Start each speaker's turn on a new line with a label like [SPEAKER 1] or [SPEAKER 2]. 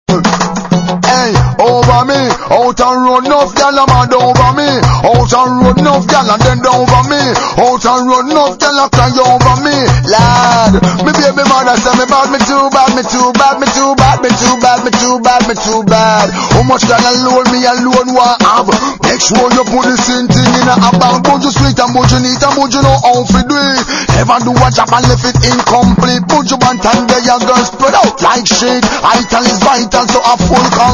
[SPEAKER 1] Hey, over me, out and road, enough gal a mad over me. Out and road, enough gal and then over me. Out and road, enough gal a cry over me. Lad, me baby mother say me bad, me too bad, me too bad, me too bad, me too bad, me too bad, me too bad. How much gal alone me alone want have? Make sure you put the same thing in a bank. But you sweet and but you neat and but you know how to do it. Never do a job and left it incomplete. Put you one time there, your girl spread out like shit. Ital is vital, so a full